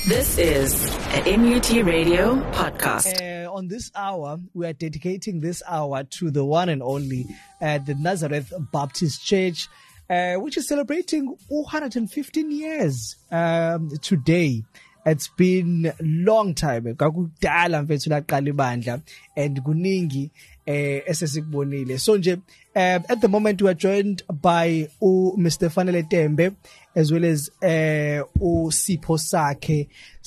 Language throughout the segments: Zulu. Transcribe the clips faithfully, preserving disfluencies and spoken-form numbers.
This is a M U T Radio podcast. Uh, on this hour, we are dedicating this hour to the one and only uh, the Nazareth Baptist Church, uh, which is celebrating one hundred fifteen years um, today. It's been a long time. Kakudala mfethu laqala ibandla and kuningi eh esesikubonile. So nje um, at the moment we are joined by uh, Mister Fanele Tembe as well as uh uSipho Sakhe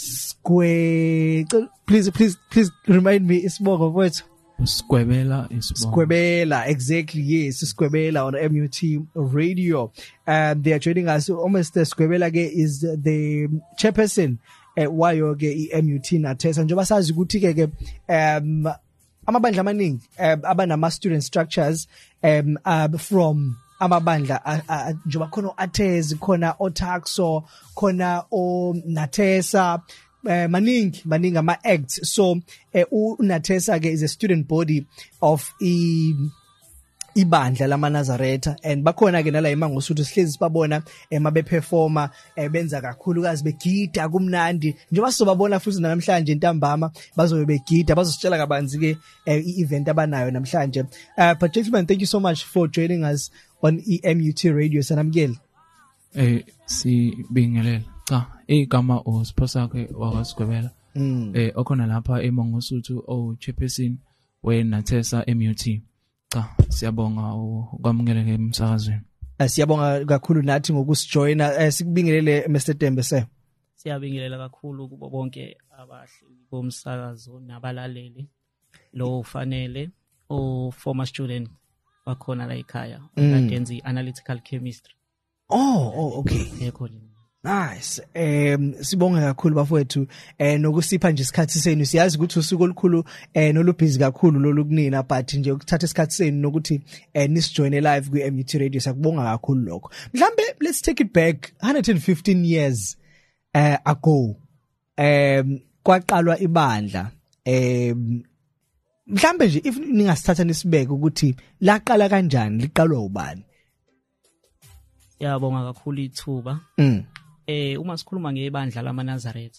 Square. Please please please remind me isibongo mfethu. Squebela isibongo. Squebela, exactly, yes, Squebela on M U T Radio. Um, they are joining us. Almost Squebela ke is the chairperson at wayo ke M U T Nathesa njengoba sazi ukuthi ke ke um amabandla amaningi abanama student structures um uh, from amabandla njengoba khona Athezi, khona oTaxo, khona o Nathesa, Uh, maningi maningi ama acts. So uh, uNathesa ke is a student body of i ibandla lama Nazareth, and bakhona ke nala eMangosuthu sihlezi sibabona emabe performer benza kakhulu kazi begida kumnandi njengoba sizobabona futhi namhlanje intambama bazobe begida bazositshela kabanzi ke i-event abanayo namhlanje. Uh, but gentlemen, thank you so much for joining us on M U T Radio. Sanamgeli eh sibingelela cha igama uSipho Sakhe wakwaSigwebela eh okhona lapha eMangosuthu o chairperson weNathesa M U T. Cha siyabonga ukwamukela ke emsakazweni. Siyabonga kakhulu nathi ngokusijoina. Sikubingelele Mister Tembe se. Siyabingelela kakhulu kubo bonke abahleli bomsakazo nabalaleli lo ufanele o former student wakhona la ekhaya ukadenzi analytical chemistry. Oh, oh okay. Yekho. Nice. Um sibonga kakhulu bafowethu eh nokusipha nje isikhathi senu. Siyazi ukuthi usuku olukhulu eh nolubhizi kakhulu lolukunina, but nje ukuthatha isikhathi senu nokuthi eh nisijoine live ku M U T Radio sakubonga kakhulu lokho. Mhlambe let's take it back one hundred fifteen years uh, ago. Um kwaqalwa ibandla. Um mhlambe nje if ningasithatha nisibeke ukuthi laqala kanjani, liqalwa ubani? Yabonga kakhulu ithuba. Mm. Eh uma sikhuluma ngebandla lama Nazareth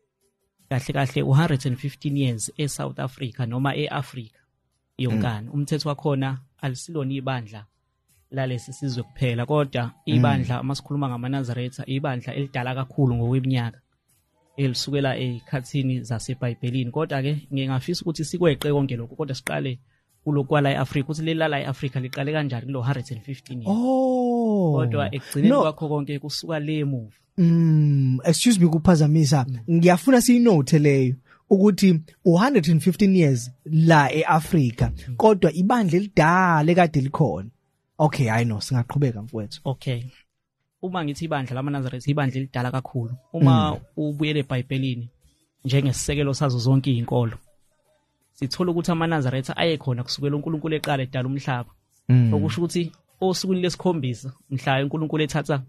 kahle kahle one hundred fifteen years e South Africa noma eAfrica yonkana. Mm. Umthetho wakhona alisilona ibandla lalesi sizwe kuphela, kodwa ibandla uma sikhuluma ngama Nazareth ibandla elidala kakhulu ngokweminyaka elisukela ezikhathini zaseBhayibhelini. Kodwa ke ngingafisa ukuthi sikweqe konke lokho, kodwa siqale kulokwala eAfrica ukuthi lelala eAfrica liqale kanjani kulo one hundred fifteen years. Oh, kodwa ekugcineni kwakho konke kusuka le emuva. Mm, excuse me kuphazamisa. Ngiyafuna siyinote leyo ukuthi one hundred fifteen years la eAfrica kodwa ibandla elidala ekade likhona. Okay, I know, singaqhubeka mfowethu. Okay. Uma ngithi ibandla lama Nazareth ibandla elidala kakhulu. Uma ubuyele eBhayibhelini njengesisekelo sazo zonke izinkolo, sithola ukuthi ama Nazareth ayekhona kusukela uNkulunkulu eqala edala umhlaba. Okusho ukuthi osukwini lesikhombisa mhla uNkulunkulu ethatha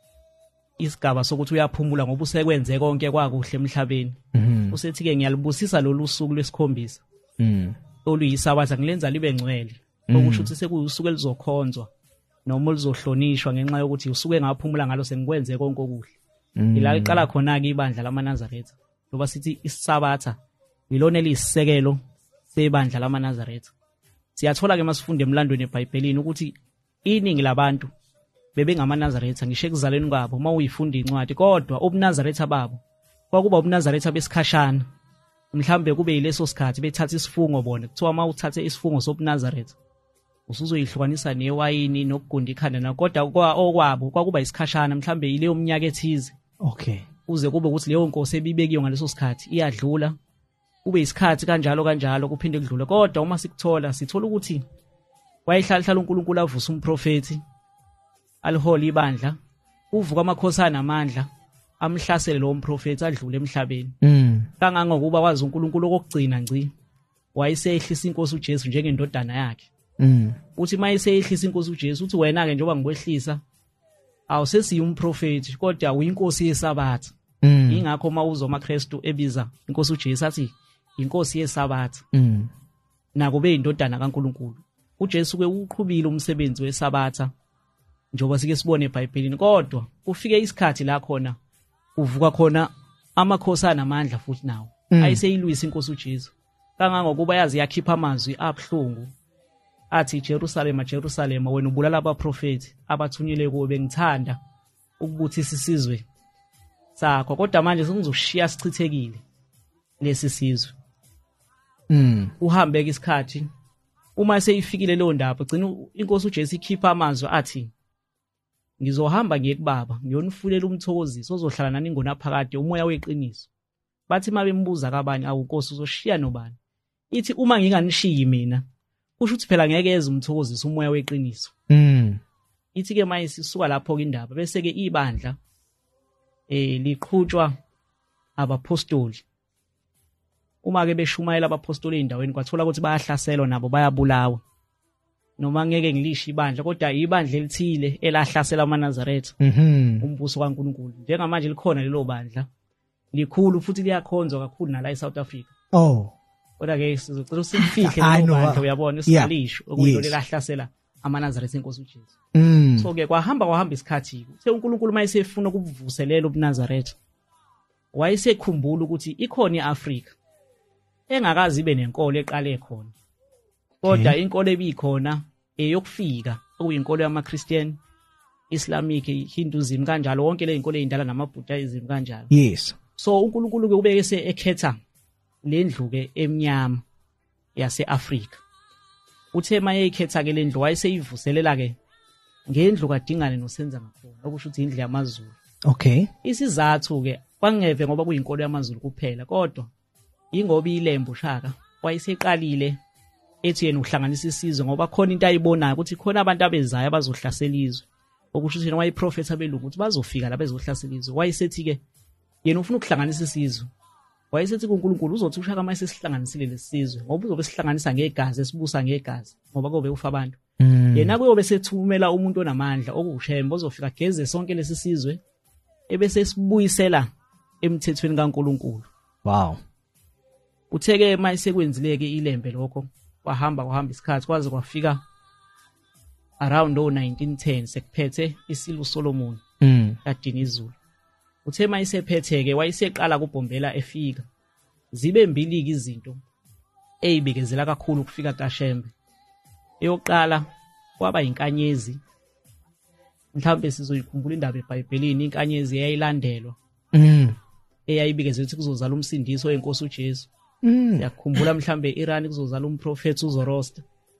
isigaba sokuthi uyaphumula ngoba usekwenze konke kwakuhle emhlabeni. Usethi ke ngiyalibusisa lolu suku lesikhombisa. Mhm. Oluyisabatha ngilenza libe ngcwele. Okusho ukuthi sekuyusuku elizokhonzwa noma lizohlonishwa ngenxa yokuthi usuke ngaphumula ngalo sengikwenze konke okuhle. Ila iqala khona ke ibandla lama Nazareth. Ngoba sithi isabatha ilona elisisekelo sebandla lama Nazareth. Siyathola ke masifunde emlandweni eBhayibhelini ukuthi iningi labantu bebengama Nazareth ngisho ekuzaleni kwabo uma uyifunda incwadi, kodwa obuNazareth babo kwakuba obuNazareth besikhashana. Mhlambe kube yileso sikhathi bethatha isifungo bona kuthiwa uma uthathe isifungo sobuNazareth usuzoyihlukanisa newayini nokugunda ikhanda na, kodwa kwa okwabo kwakuba isikhashana mhlambe yileyo umnyaka ethize. Okay. Uze kube ukuthi leyo nkosi ebibekiyo ngaleso sikhathi iyadlula, kube isikhathi kanjalo kanjalo kuphinde kudlule. Kodwa uma sikuthola sithola ukuthi wayehlala uNkulunkulu avusa umprofeti alihola ibandla, uvuka amakhosana amandla amhlasele lo mprofeti adlule emhlabeni. Mm. Kangangokuba wazi uNkulunkulu okugcina ngci wayesehlisa inkosi uJesu njengendodana yakhe. Mm. Uthi mayesehlisa inkosi uJesu uthi wena ke njengoba ngikwehlisa awusesiyi umprofeti kodwa uyinkosi yesabatha. Mm. Ingakho mawuzo maKristu ebiza inkosi uJesu athi inkosi yesabatha. Mm. Nakube indodana kaNkulunkulu. uJesu ke uqhubile umsebenzi wesabatha njengoba sike sibone eBhayibhelini, kodwa kufike isikhathi la khona uvuka khona amakhosi anamandla futhi nawo ayiseyilwisa inkosi uJesu kangangokuba yazi yakhipha amazwi abhlungu athi Jerusalema Jerusalema wena ubulala abaprofeti abathunyelwe kuwe bengithanda ukubuthisa isizwe sakho kodwa manje sengizoshiya sichithekile lesi sizwe mm uhambe ke isikhathi uma seyifikile leyo ndaba gcina inkosi uJesu ikhipha amazwi athi ngizohamba ngiye kubaba ngiyonifulela umthokozisi ozohlala nani ngonaphakade umoya weqiniso bathi mabembuza kabani awunkosi uzoshiya nobani ithi uma nginganishiyi mina kusho ukuthi phela ngeke eze umthokozisi umoya weqiniso mm ithi ke manje sisuka lapho ke indaba bese ke ibandla eh liqhutshwa abapostoli uma ke beshumayela abapostoli endaweni kwathola ukuthi bayahlaselwa nabo bayabulawa noma ngeke ngilisho ibandla kodwa ibandla elithile elahlasela amaNazaretha mhm umbuso kaNkuluNkulu njengamanje likhona lelo bandla likhulu futhi liyakhonzwa kakhulu nala eSouth Africa oh kodwa ke sizocela usifihle lelo bandla uyabona isalisho okuyilo lelahlasela amaNazaretha enkosi uJesu mm so ke kwahamba kwahamba isikhathi uthe uNkulunkulu mayesefuna ukuvuselela ubuNazaretha wayesekhumbula ukuthi ikhona iAfrika engakazi ibe nenkolo eqale khona kodwa inkolo ebikhona eyokufika okuyinkolo yamaChristian Islamic Hinduism kanjalo wonke le inkolo ezindala namaBuddhism kanjalo yes so uNkulunkulu ke ubeke se ekhetha lendlu ke emnyama yaseAfrika uthe maye ikhetha ke lendlu wayeseyivuselela ke ngendlu kaDingane noSenza ngakhona okusho ukuthi indlu yamaZulu okay isizathu ke kwangeve ngoba kuyinkolo yamaZulu kuphela kodwa ingoba ilembu shaka wayeseqalile ethi yena uhlanganisa isizwe ngoba khona into ayibonayo ukuthi khona abantu abezayo abazohlasela izwe okusho ukuthi yena wayiprofeti abelungu ukuthi bazofika la bezohlasela izwe wayesethi ke yena ufuna ukuhlanganisa isizwe wayesethi kuNkulunkulu uzothi ushaka mase sihlanganisile lesizwe ngoba uzobe sihlanganisa ngegazi esibusa ngegazi ngoba kobe ufa abantu yena kuyobe sethumela umuntu onamandla okushembe ozofika geze sonke lesizwe ebese sibuyisela emthethweni kaNkulunkulu wow utheke mayise kwenzileke ilembe lokho kwahamba kwahamba isikhathi kwaze kwafika around oh nineteen ten sekuphethe iSilo Solomon mm kaDinizulu uthe mayisephetheke wayiseqala kubhombela efika zibe mbiliki izinto ezibekezela kakhulu ukufika kaShembe eyoqala kwaba inkanyezi mhlawumbe sizoyikhumbula indaba eBhayibhelini inkanyezi eyayilandelwa mm eyayibikezela ukuthi kuzozala umsindiso wenkosi uJesu mm yakhumbula mhlambe eIran kuzozala umprofeti uZoroaster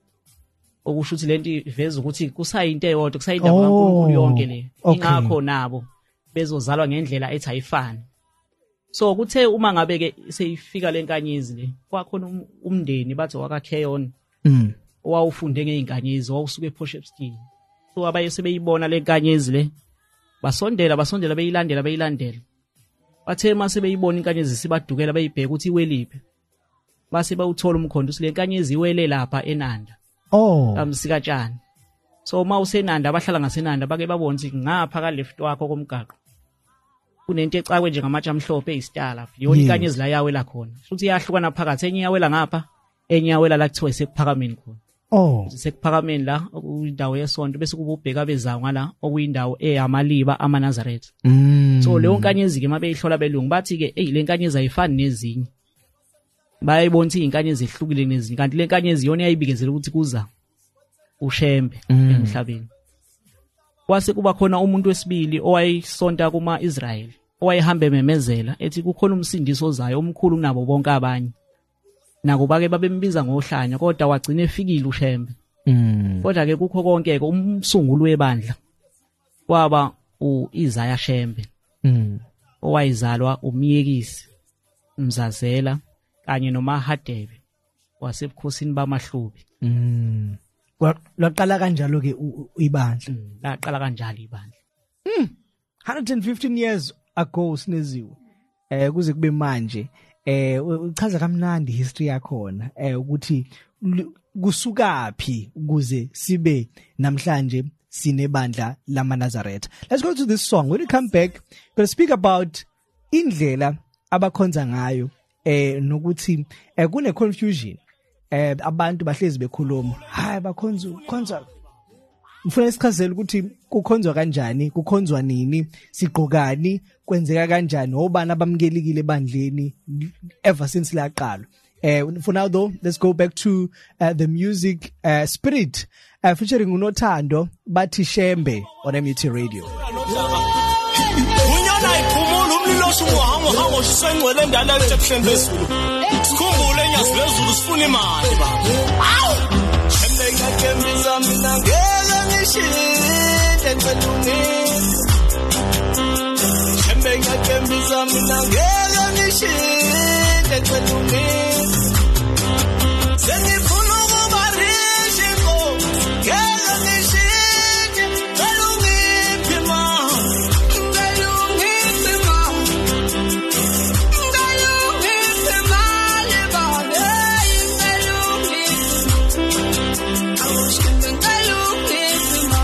okusho ukuthi lento iveza ukuthi kusayinto eyodwa kusayindaba kaNkulunkulu yonke le ingakho nabo bezozalwa ngendlela ethi ayifani so kuthe uma ngabe ke seyifika lenkanyezi le kwakhona umndeni bathi wakaKheyon mm owawufunde ngeinkanyezi wawusuka ePortshepstone so abaye sebeyibona lenkanyezi le basondela basondela beyilandela beyilandela bathe mase beyibona inkanyezi sibadukela bayibheka ukuthi iweliphi base bawuthola umkhondo sile nkanyezi iwele lapha eNanda oh kamsikatshana so mawusenanda abahlala ngasenanda bake babona ukuthi ngapha ka left wakho komgaqo kunento ecakwe nje ngamatsha amhlophe eyistala yona inkanyezi la yawela khona futhi iyahlukana phakathi enye yawela ngapha enye yawela la kuthiwa isekuphakameni khona oh isekuphakameni la okuyindawo yesonto bese kuba ubheka bezayo ngala okuyindawo eyamaliba amaNazaretha mm so leyo nkanyezi ke mabeyihlola belungu bathi ke hey le nkanyezi ayifani nezinye bayibona ukuthi inkanyezi ehlukile nezinye kanti le nkanyezi yona yayibikezela ukuthi kuza uShembe emhlabeni kwase kuba khona umuntu wesibili owayisonta kuma Israel owayehamba ememezela ethi kukhona umsindiso ozayo omkhulu kunabo bonke abanye nako bake babembiza ngohlanya kodwa wagcina efikile uShembe mm kodwa ke kukho konke ke umsunguli webandla kwaba uIsaiah Shembe mm owayizalwa umyekisi Mzazela kanye noMahadebe wasebukhosini bamaHlubi mm laqala kanjalo ke ibandla laqala kanjalo ibandla mm one hundred fifteen years ago sineziwe eh kuze kube manje eh uchaza kamnandi history yakhona eh ukuthi kusukapi ukuze sibe namhlanje sinebandla lamaNazaretha. Let's go to this song. When we come back, we'll speak about indlela abakhonza ngayo eh nokuthi eh kune confusion eh abantu bahlezi bekhuluma hayi bakhonza khonza ngifuna isichazele ukuthi kukhonzwa kanjani, kukhonzwa nini, sigqokani, kwenzeka kanjani, obani abamkelekile ebandleni ever since laqala. Uh, for now though, let's go back to uh, the music uh, Spirit uh, featuring uNothando bathi Shembe on M U T Radio. Unyana iphumula umlilo shumuhango hango sisengcwele ndala eThekwini phezulu. Sikhumbule nyaziphezulu sifuna imali baba. Awu! Shembe ngakembiza mina ngeke ngishinde ngcwelungile. Shembe ngakembiza mina ngeke ngishinde ngcwelungile. Sengifuna ukubarishi Nkosi ngeke ngishinde ngcwelungile ma. Ngcwelungile ma. Ngcwelungile ma lebane ngcwelungile. Awushinde ngcwelungile ma.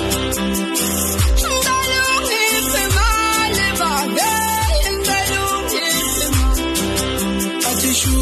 Ngcwelungile ma lebane ngcwelungile ma. Atishu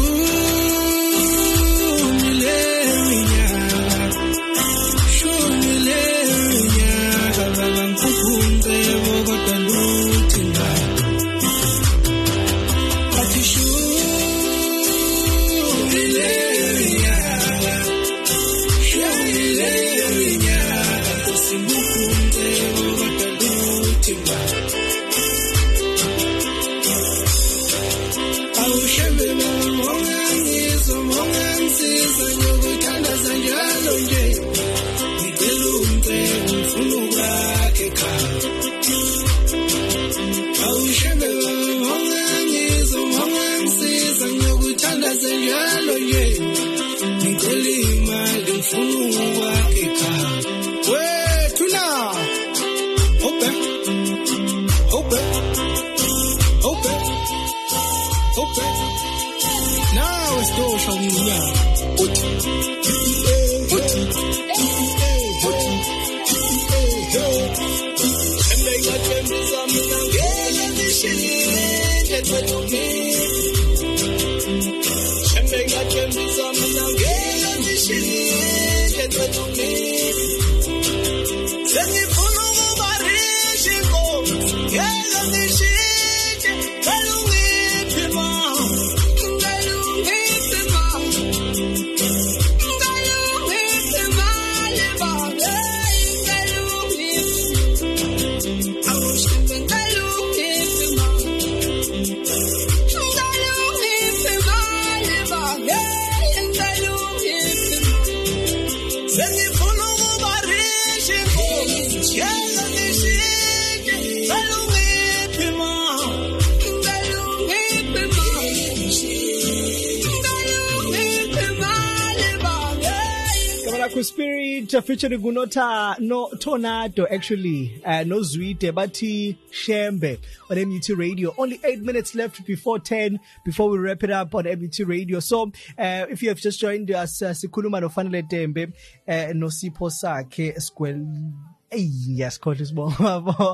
Spirit featuring Unota no Tornado actually uh, no Zwide bathi Shembe on M U T Radio. Only eight minutes left before ten before we wrap it up on M U T Radio. So uh, if you have just joined us, uh, sikhuluma no Fanele Tembe uh, no Sipho sakhe skwel hey yes coach isibongo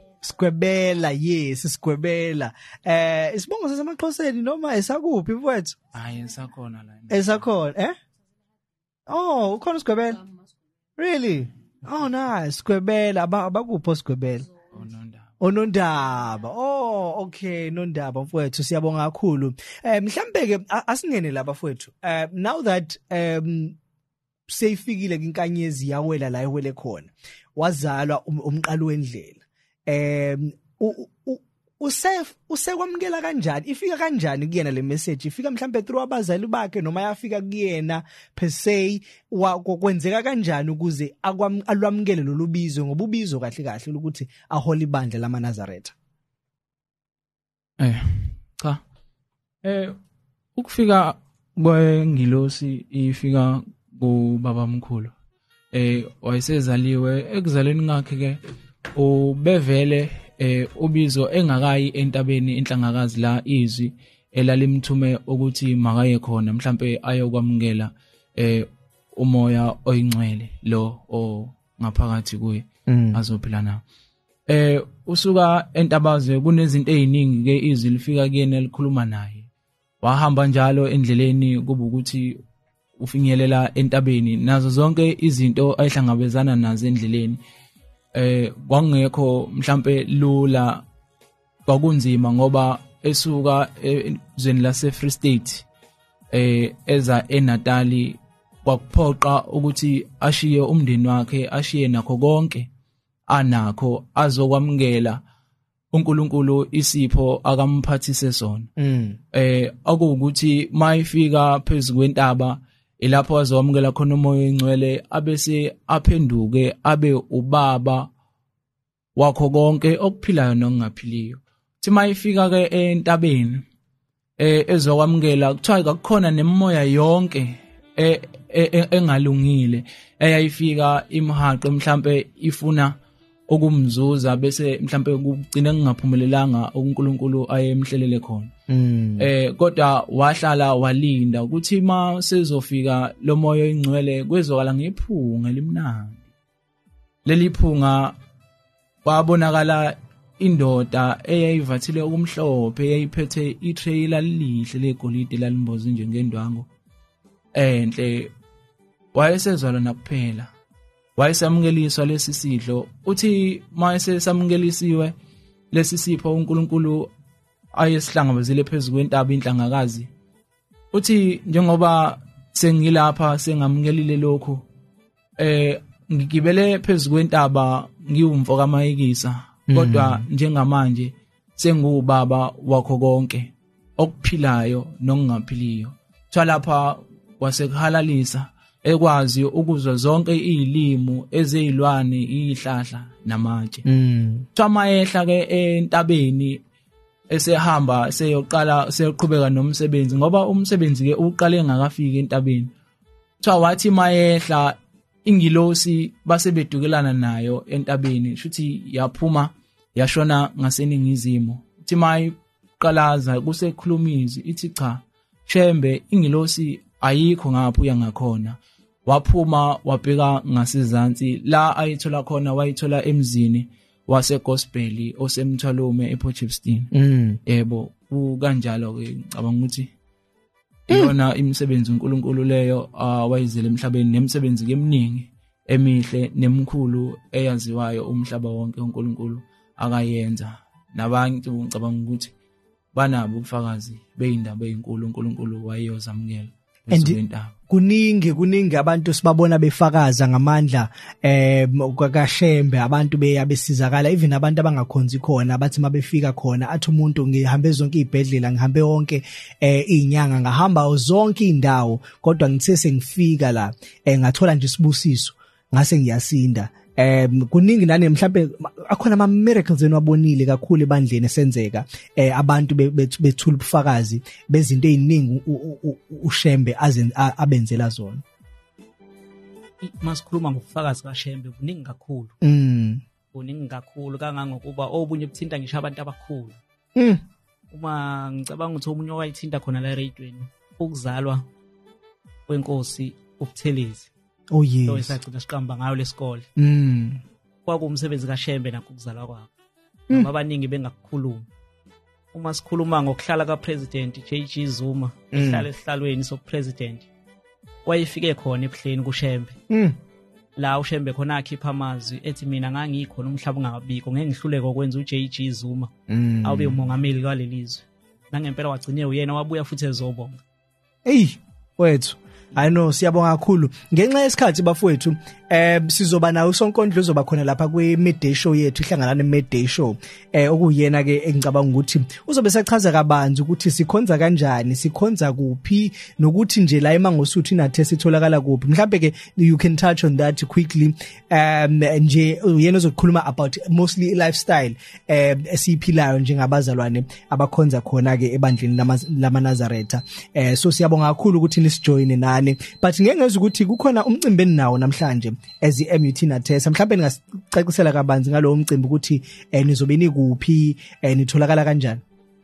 Skwebela yes Skwebela eh isibongo sasemaXhoseni noma esakuphi mfowethu hayi esakhona la esakhona eh oh ukhona Skwebela really oh nice Skwebela abakupho Skwebela onondaba onondaba oh okay nondaba mfowethu siyabonga kakhulu eh mhlambe ke asingene laba mfowethu uh, now that um seyifikile kinkanyezi yawela la iwele khona wazalwa umqalo wendlela um usef usekwamukela kanjani ifika kanjani kuyena le message ifika mhlambe through abazali bakhe noma yafika kuyena per se kwenzeka kanjani ukuze alwamukele lolubizo ngoba ubizo kahle kahle ukuthi aholi ibandla lama Nazareth eh cha eh ukufika kwengilosi ifika kubaba mkhulu eh wayesezaliwe ekuzaleni ngakhe ke ubevele eh ubizo engakayi entabeni enhlangakazi la izwi elalimthume ukuthi makaye khona mhlambe ayokwamukela eh umoya oyingcwele lo o ngaphakathi kuye azophila nawo eh usuka entabaze kunezinto eziningi ke izwi lifika kuyena likhuluma naye wahamba njalo endleleni kuba ukuthi ufinyelela entabeni nazo zonke izinto ayihlangabezana nazo endleleni eh kwangekho mhlambe lula kwakunzima ngoba esuka ezweni lase Free State eh eza eNatali kwakuphoqa ukuthi ashiye umndeni wakhe ashiye nakho konke anakho azokwamukela uNkulunkulu isipho akamphathise sona mm. eh akuwukuthi mayifika phezulu kwentaba ilapho azowamukela khona umoya oyingcwele abese aphenduke abe ubaba wakho konke okuphilayo nokungaphiliyo thi mayifika ke entabeni eh ezokwamukela kuthiwa akukhona nemoya yonke engalungile eyayifika imhaqo mhlambe ifuna okumzuza bese mhlambe kugcina kungaphumelelanga uNkulunkulu ayemhlelele khona mm. eh kodwa wahlala walinda ukuthi ma sezofika lo moya oyingcwele kwezokala ngephunga limnandi leli phunga wabonakala indoda eyayivathile okumhlophe eyayiphethe itrailer lihle legolide lalimbozi njengendwango enhle wayesezwala nakuphela wayesamukeliswa lesi sidlo uthi mayesesamukelisiwe lesi sipho uNkulunkulu ayesihlangabezile phezulu kwentaba inhlangakazi uthi njengoba sengilapha sengamukelile lokho eh ngigibele phezulu kwentaba ngiwumfo kaMayikisa kodwa njengamanje sengubaba wakho konke okuphilayo nokungaphiliyo twa lapha wasekuhalalisa ekwazi ukuzwa zonke izilimo ezeyilwane ihlahla namatshe mm. twa mayehla ke entabeni esehamba seyoqala seyoqhubeka nomsebenzi ngoba umsebenzi ke uqale ngakafika entabeni twa wathi mayehla ingilosi basebedukelana nayo entabeni shuthi yaphuma yashona ngaseningizimo uthi mayiqalaza kusekhulumizi ithi cha Shembe ingilosi ayikho ngapho uyangakhona waphuma wabheka ngasezantsi la ayithola khona wayithola emzini waseGospel osemthwalume ePortchefstroom mm. yebo ukanjalo ke ngicabanga ukuthi iyona imisebenzi uNkulunkulu leyo awayizele emhlabeni nemisebenzi keminingi emihle nemkhulu eyaziwayo umhlaba wonke uNkulunkulu akayenza nabantu ngicabanga ukuthi banabo ubufakazi beindaba ezinkulu uNkulunkulu wayeyozamukela esibentaba kuningi kuningi abantu sibabona befakaza ngamandla eh kaShembe abantu beya besizakala even abantu abangakhonzi khona abathi mabefika khona athi umuntu ngihambe zonke izibhedlela ngihambe wonke eh izinyanga ngahamba zonke indawo kodwa ngithe sengifika la eh ngathola nje isibusiso ngase ngiyasinda eh kuningi nane mhlambe akhona ama miracles enwabonile kakhulu ebandleni esenzeka eh abantu bethula ubufakazi bezinto eziningi uShembe abenzela zona masikhuluma ngobufakazi kaShembe kuningi kakhulu mm kuningi kakhulu kangangokuba obunye buthinta ngisho abantu abakhulu mm uma ngicabanga ukuthi omunye wayithinta khona la radioweni ukuzalwa kwenkosi uButhelezi oh yes lo isagcina siqamba ngayo lesikole mm kwakumsebenzi kaShembe nakukuzalwa kwakhe noma abaningi bengakukhuluma uma sikhuluma ngokuhlala kaPresident J G Zuma ehlala esihlalweni sopresident wayefike khona ebuhleni kuShembe mm la uShembe khona akhipha amazwi ethi mina ngangikhona umhlaba ungabikho ngeke ngihluleke ukwenza uJ G Zuma awube umongameli kwalelizwe nangempela wagcine uyena wabuya futhi ezobonga hey wethu I know siyabonga kakhulu ngenxa yesikhathi bafowethu eh sizoba nawo sonkondlo uzoba khona lapha kwe midday show yethu ihlanganana midday show eh okuyena ke engicabanga ukuthi uzobe sechaza kabanzi ukuthi sikhonza kanjani sikhonza kuphi nokuthi nje la eMangosuthu inathe sitholakala kuphi mhlambe ke you can touch on that quickly um nje uyena uzokhuluma about mostly lifestyle eh esiphilayo njengabazalwane abakhonza khona ke ebandleni lama Nazaretha eh so siyabonga kakhulu ukuthi nisijoine nani but ngeke ngezwe ukuthi kukhona umcimbi nawo namhlanje as i-M U T nathesa mhlawumbe ningacacisela kabanzi ngalowo mcimbi ukuthi eh nizobe nikuphi eh nitholakala kanjani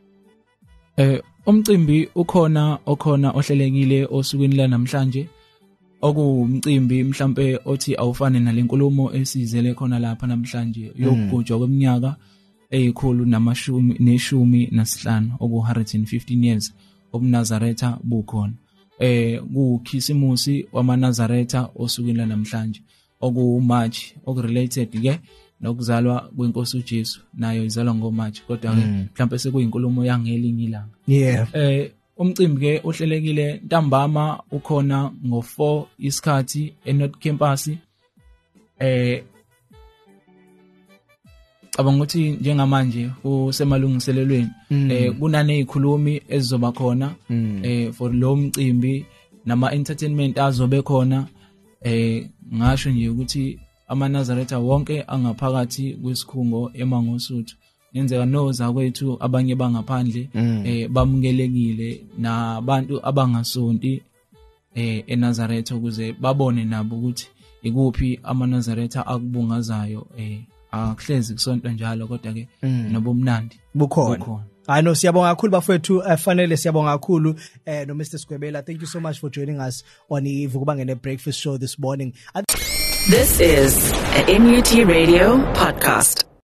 eh umcimbi ukhona okhona ohlelekile osukwini la namhlanje okuwumcimbi mhlambe othi awufane nalenkulumo esizele khona lapha namhlanje yokugujwa kweminyaka eyikhulu namashumi neshumi nasihlanu oku one hundred fifteen years obuNazaretha bukhona eh kukhisimusi wamaNazaretha osukela namhlanje oku March okurelated ke nokuzalwa kwenkosi uJesu nayo izalwa ngo March kodwa ke mhlawumbe sekuyinkulumo yangelinye ilanga. Yeah. Eh umcimbi ke ohlelekile ntambama ukhona ngo four isikhathi eNorth Campus eh abanga ukuthi njengamanje usemalungiselelweni eh kunane izikhulumi ezizoba khona eh for lo mcimbi nama entertainment azobe khona eh ngasho nje ukuthi amaNazaretha wonke angaphakathi kwesikhungo eMangosuthu ngenzeka noza kwethu abanye bangaphandle eh bamukelekile nabantu abangasonti eh eNazaretha ukuze babone nabo ukuthi ikuphi amaNazaretha akubungazayo eh akuhlezi kusonto njalo kodwa ke nobumnandi bukhona. I know siyabonga kakhulu bafethu afanele siyabonga kakhulu eh no Mister Skwebela. Thank you so much for joining us on iVukubangene breakfast show this morning. This is a M U T Radio podcast.